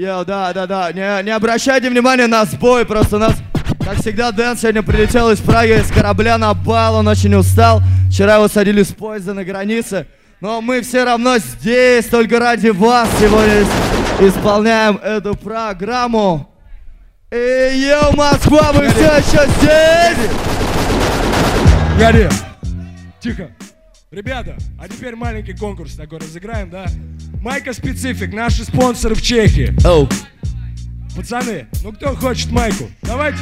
Да. Не обращайте внимания на сбой, просто у нас, как всегда, Дэн сегодня прилетел из Праги, с корабля на бал, он очень устал. Вчера его садили с поезда на границе. Но мы все равно здесь, только ради вас сегодня исполняем эту программу. Йоу, Москва, мы все еще здесь! Гори! Тихо! Ребята, а теперь маленький конкурс такой разыграем, да? Майка Специфик, наши спонсоры в Чехии. Пацаны, ну кто хочет майку? Давайте.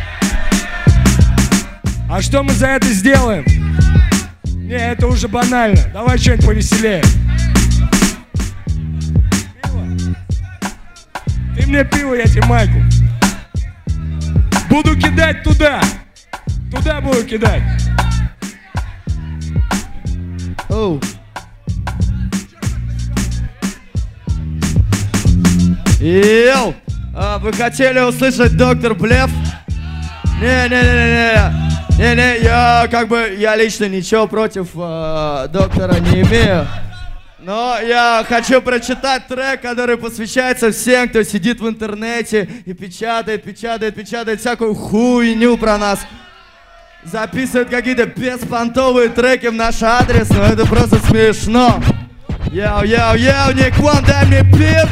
А что мы за это сделаем? Не, это уже банально. Давай что-нибудь повеселее. Пиво? Ты мне пиво, я тебе майку. Буду кидать туда. Туда буду кидать. Йоу! Вы хотели услышать доктор Блеф? Не, я лично ничего против доктора не имею. Но я хочу прочитать трек, который посвящается всем, кто сидит в интернете и печатает всякую хуйню про нас. Записывает какие-то беспонтовые треки в наш адрес, но это просто смешно. Йоу, Ник Ван, дай мне пип.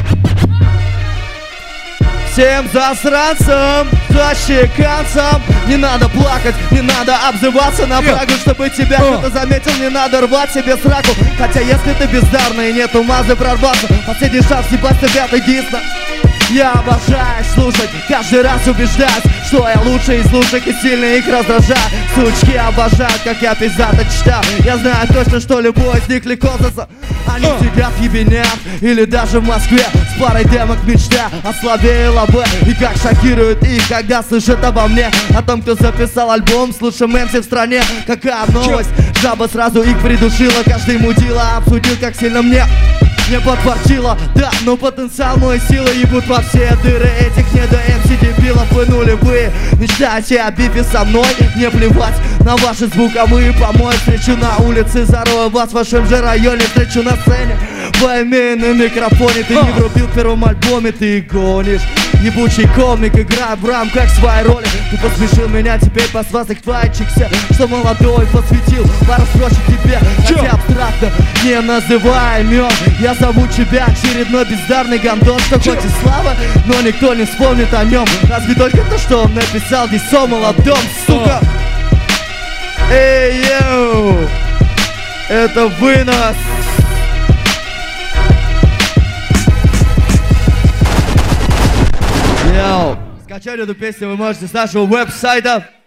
Всем засранцам, защеканцам, не надо плакать, не надо обзываться на Прагу, чтобы тебя кто-то заметил, не надо рвать себе сраку. Хотя если ты бездарный и нет ума прорваться, последний шанс съебать себя, ты дисно. Я обожаю слушать, каждый раз убеждаюсь, что я лучший из лучших и сильно их раздражаю. Сучки обожают, как я пиздато читал. Я знаю точно, что любой из них легко Они сидят в ебенях или даже в Москве с парой демок мечта о славе и лобе. И как шокирует их, когда слышат обо мне, о том, кто записал альбом с лучшим MC в стране. Какая новость, жаба сразу их придушила. Каждый мудила обсудил, как сильно мне подфартило, да, но потенциал моей силы ебут во все дыры этих недо-МС дебилов. Вы нулевые, мечтаете о бифе со мной, мне плевать на ваши звуковые помои. Встречу на улице, зарою вас в вашем же районе, встречу на сцене, пойми на микрофоне. Ты не врубил в первом альбоме, ты гонишь. Ебучий комик, играй в рамках своей роли. Ты посмешил меня, теперь посвазных твоичься, что молодой посвятил пару строчек тебе. Хотя абстрактно, не называй имен, я зову тебя очередной бездарный гандон, что хоть и слава, но никто не вспомнит о нем. Разве только то, что он написал здесь о молодом, сука. Эй, йоу, это вынос. Йоу, скачать эту песню вы можете с нашего веб-сайта.